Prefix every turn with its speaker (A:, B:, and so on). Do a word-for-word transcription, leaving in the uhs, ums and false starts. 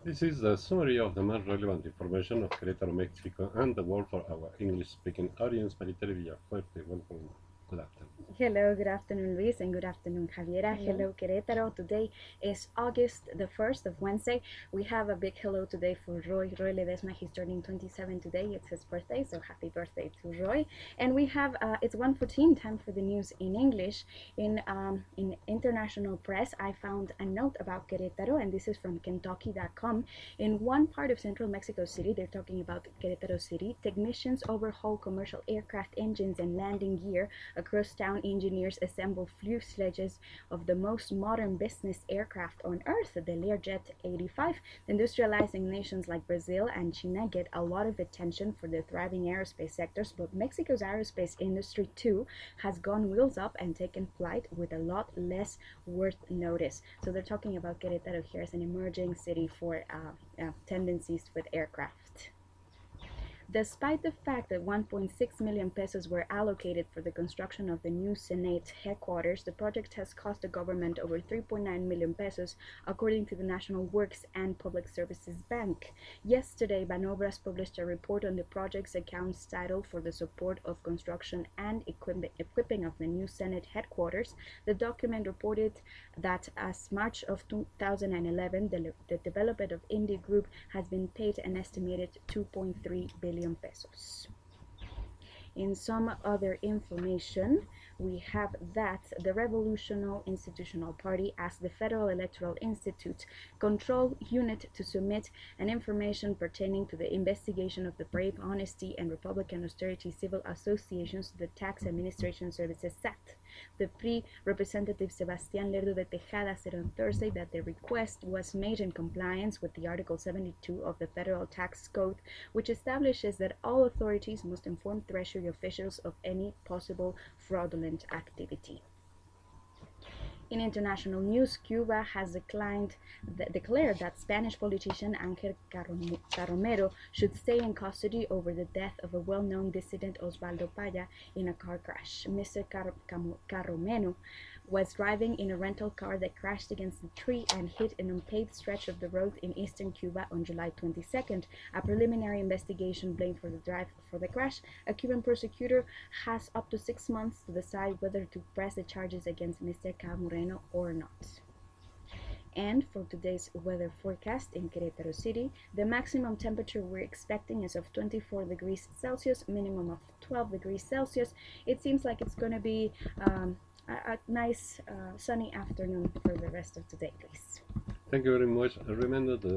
A: This is the summary of the most relevant information of Querétaro, Mexico, and the world for our English-speaking audience. Mariteri Villafuerte, welcome. Good afternoon.
B: Hello, good afternoon, Luis, and good afternoon, Javiera. Hello. hello, Querétaro. Today is August the first of Wednesday. We have a big hello today for Roy. Roy Ledesma, he's turning twenty-seven today. It's his birthday, so happy birthday to Roy. And we have, uh, it's one fourteen, time for the news in English. In, um, in international press, I found a note about Querétaro, and this is from Kentucky dot com. In one part of central Mexico City, they're talking about Querétaro City, technicians overhaul commercial aircraft engines and landing gear. Across town, engineers assemble fuselages of the most modern business aircraft on Earth, the Learjet eighty-five. Industrializing nations like Brazil and China get a lot of attention for their thriving aerospace sectors, but Mexico's aerospace industry too has gone wheels up and taken flight with a lot less worth notice. So they're talking about Querétaro here as an emerging city for uh, uh, tendencies with aircraft. Despite the fact that one point six million pesos were allocated for the construction of the new Senate headquarters, the project has cost the government over three point nine million pesos, according to the National Works and Public Services Bank. Yesterday, Banobras published a report on the project's accounts titled for the support of construction and equip equipping of the new Senate headquarters. The document reported that as March of two thousand eleven, the, the development of Indie Group has been paid an estimated two point three billion pesos. In some other information, we have that the Revolutional Institutional Party asked the Federal Electoral Institute Control Unit to submit an information pertaining to the investigation of the Brave Honesty and Republican Austerity Civil Associations to the Tax Administration Services S A T. The P R I representative Sebastián Lerdo de Tejada said on Thursday that the request was made in compliance with the Article seventy-two of the Federal Tax Code, which establishes that all authorities must inform Treasury officials of any possible fraudulent activity. In international news, Cuba has declined, th declared that Spanish politician Ángel Carromero should stay in custody over the death of a well-known dissident Osvaldo Paya in a car crash. Mister Car Carromero was driving in a rental car that crashed against a tree and hit an unpaved stretch of the road in eastern Cuba on July twenty-second. A preliminary investigation blamed for the drive for the crash. A Cuban prosecutor has up to six months to decide whether to press the charges against Mister Carromero or not. And for today's weather forecast in Querétaro City, the maximum temperature we're expecting is of twenty-four degrees Celsius, minimum of twelve degrees Celsius. It seems like it's going to be um, a, a nice uh, sunny afternoon for the rest of today, please.
A: Thank you very much. Remember the